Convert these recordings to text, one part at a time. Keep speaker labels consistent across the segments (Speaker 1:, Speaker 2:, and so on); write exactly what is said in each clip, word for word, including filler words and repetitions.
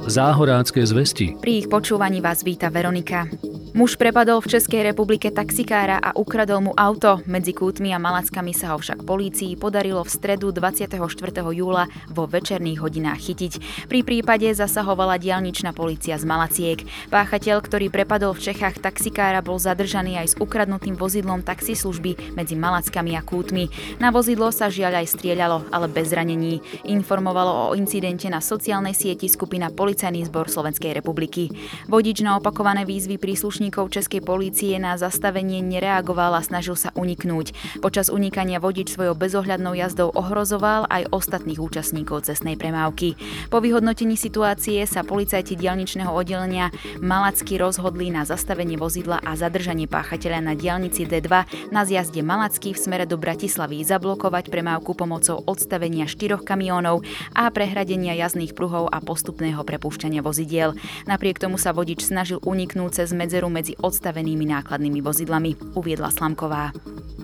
Speaker 1: Záhorácké zvesti.
Speaker 2: Pri ich počúvaní vás víta Veronika. Muž prepadol v Českej republike taxikára a ukradol mu auto. Medzi Kútmi a Malackami sa ho však polícii podarilo v stredu dvadsiateho štvrtého júla vo večerných hodinách chytiť. Pri prípade zasahovala diaľničná polícia z Malaciek. Páchateľ, ktorý prepadol v Čechách taxikára, bol zadržaný aj s ukradnutým vozidlom taxislužby medzi Malackami a Kútmi. Na vozidlo sa žiaľ aj strieľalo, ale bez zranení. Informovalo o incidente na sociálnej sieti skupina Policajný zbor Slovenskej republiky. Vodič na opakované výzvy príslušníkov Českej polície na zastavenie nereagoval a snažil sa uniknúť. Počas unikania vodič svojou bezohľadnou jazdou ohrozoval aj ostatných účastníkov cestnej premávky. Po vyhodnotení situácie sa policajti diaľničného oddelenia Malacky rozhodli na zastavenie vozidla a zadržanie páchateľa na diaľnici dé dva na zjazde Malacky v smere do Bratislavy, zablokovať premávku pomocou odstavenia štyroch kamiónov a prehradenia jazdných pruhov a postupného prepúšťania vozidiel. Napriek tomu sa vodič snažil uniknúť cez medzeru medzi odstavenými nákladnými vozidlami, uviedla Slamková.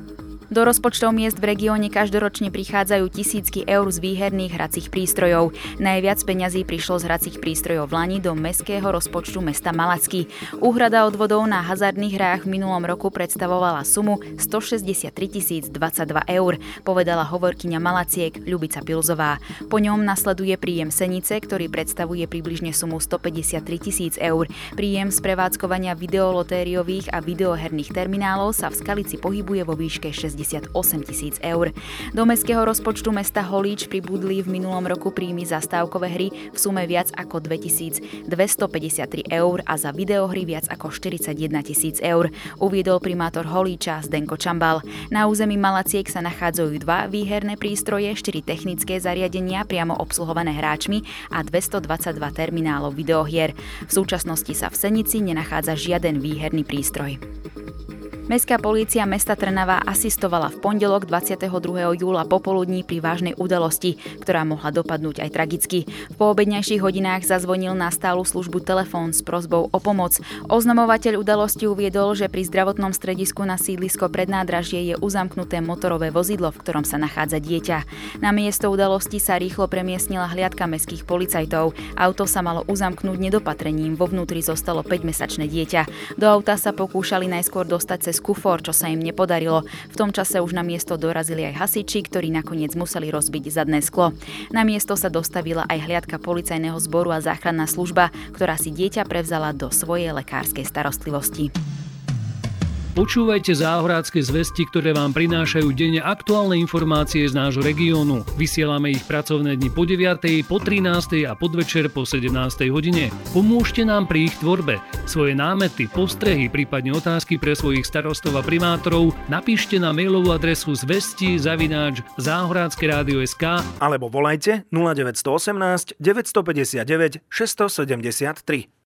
Speaker 2: Do rozpočtov miest v regióne každoročne prichádzajú tisícky eur z výherných hracích prístrojov. Najviac peňazí prišlo z hracích prístrojov v lani do mestského rozpočtu mesta Malacky. Úhrada odvodov na hazardných hrách v minulom roku predstavovala sumu stošesťdesiattri tisíc dvadsaťdva eur, povedala hovorkyňa Malaciek Ľubica Pilzová. Po ňom nasleduje príjem Senice, ktorý predstavuje približne sumu stopäťdesiattri tisíc eur. Príjem z prevádzkovania videolotériových a videoherných terminálov sa v Skalici pohybuje vo výške šesťdesiatosem tisíc eur. Do mestského rozpočtu mesta Holíč pribudli v minulom roku príjmy za stávkové hry v sume viac ako dvetisícdvestopäťdesiattri eur a za videohry viac ako štyridsaťjeden tisíc eur, uviedol primátor Holíča Zdenko Čambal. Na území Malaciek sa nachádzajú dva výherné prístroje, štyri technické zariadenia priamo obsluhované hráčmi a dvestodvadsaťdva terminálov videohier. V súčasnosti sa v Senici nenachádza žiaden výherný prístroj. Mestská polícia mesta Trnava asistovala v pondelok dvadsiateho druhého júla popoludní pri vážnej udalosti, ktorá mohla dopadnúť aj tragicky. V poobedňajších hodinách zazvonil na stálu službu telefón s prosbou o pomoc. Oznamovateľ udalosti uviedol, že pri zdravotnom stredisku na sídlisko Prednádražie je uzamknuté motorové vozidlo, v ktorom sa nachádza dieťa. Na miesto udalosti sa rýchlo premiestnila hliadka mestských policajtov. Auto sa malo uzamknúť nedopatrením, vo vnútri zostalo päťmesačné dieťa. Do auta sa pokúšali najskôr dostať cez kufor, čo sa im nepodarilo. V tom čase už na miesto dorazili aj hasiči, ktorí nakoniec museli rozbiť zadné sklo. Na miesto sa dostavila aj hliadka policajného zboru a záchranná služba, ktorá si dieťa prevzala do svojej lekárskej starostlivosti.
Speaker 1: Počúvajte Záhorácké zvesti, ktoré vám prinášajú denne aktuálne informácie z nášho regiónu. Vysielame ich pracovné dni po deviatej, po trinástej a podvečer po sedemnástej hodine. Pomôžte nám pri ich tvorbe. Svoje námety, postrehy, prípadne otázky pre svojich starostov a primátorov napíšte na mailovú adresu zvesti zavináč záhorácke rádio bodka es ká
Speaker 3: alebo volajte nula deväť jedna osem deväť päť deväť šesť sedem tri.